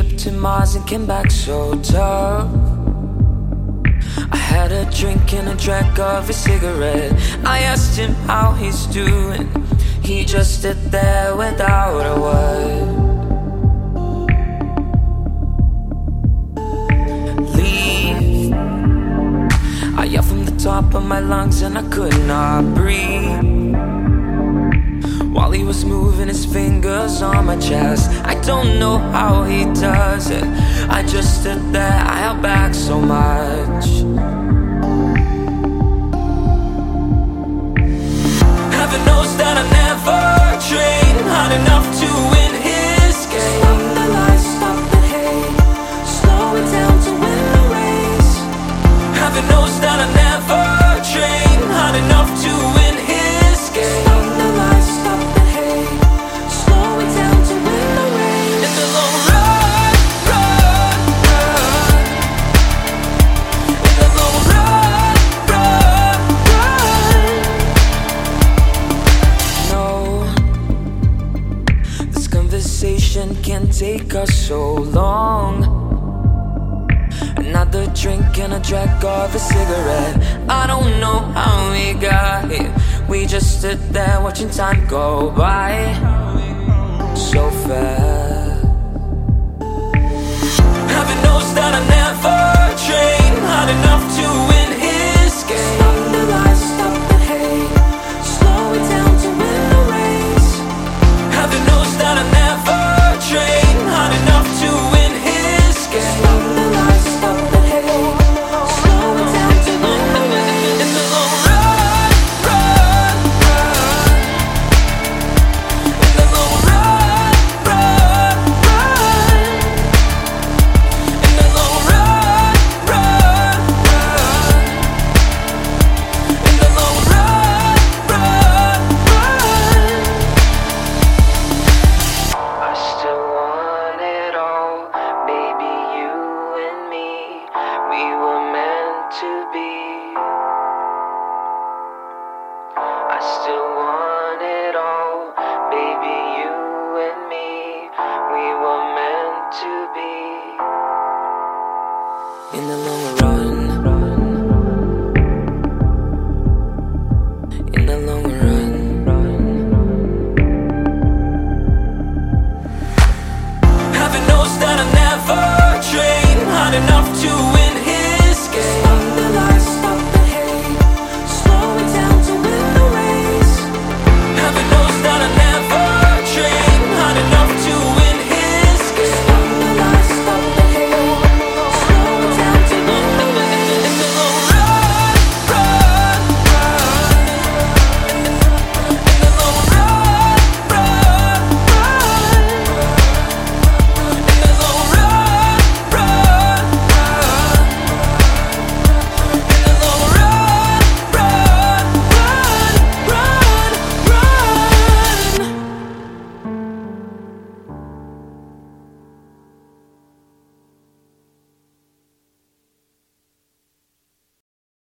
to Mars and came back so tough. I had a drink and a drag of a cigarette. I asked him how he's doing. He just stood there without a word. Leave. I yelled from the top of my lungs and I could not breathe. While he was moving his fingers on my chest, I don't know how he does it. I just stood there, I held back so much. Heaven knows that I never trained hard enough to win his game. Stop the lies, stop the hate, slow it down to win the race. Heaven knows that I never trained hard enough to win his game. Stop the lies, stop the hate, slow it down to win the race. In the long run, run, run. In the long run, run, run. No, this conversation can take us so long. Another drink and a drag of a cigarette. I don't know how we got here. We just stood there watching time go by so fast.